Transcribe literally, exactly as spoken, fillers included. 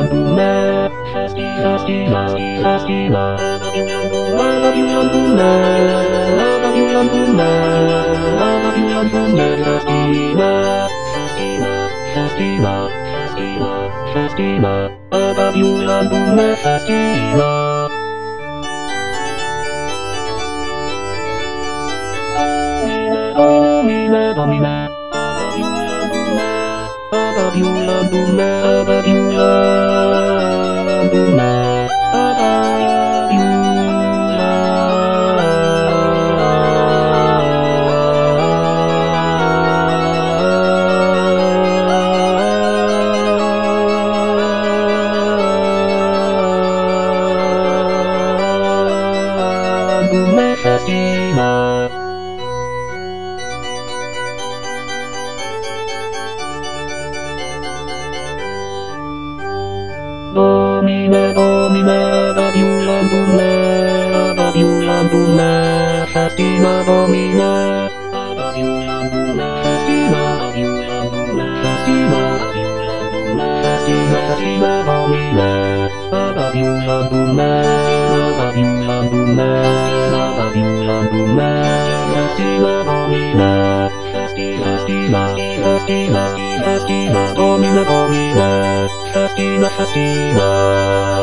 Domina, Festiva, Festiva, Festiva, love you young Domina, love you young Domina, love you young Domina, love you young Domina, Festiva, Festiva, Festiva, Festiva, Festiva, love you young Domina, Festiva. Domina, Domina, love you young Domina, love you young Domina, love you young Domina, love you Domina, Festiva. Domina, Domina, love you young Domina, love you young Domina, Festiva, Domina, love you young Domina, Festiva, love you young Domina, Festiva, love you young Domina, Festiva, Festiva, Domina, love you young Domina, love you young Domina, love you young Domina, Festiva, Domina, Festiva, Festiva, Festiva, Festiva, Domina, Domina, Festiva, Festiva.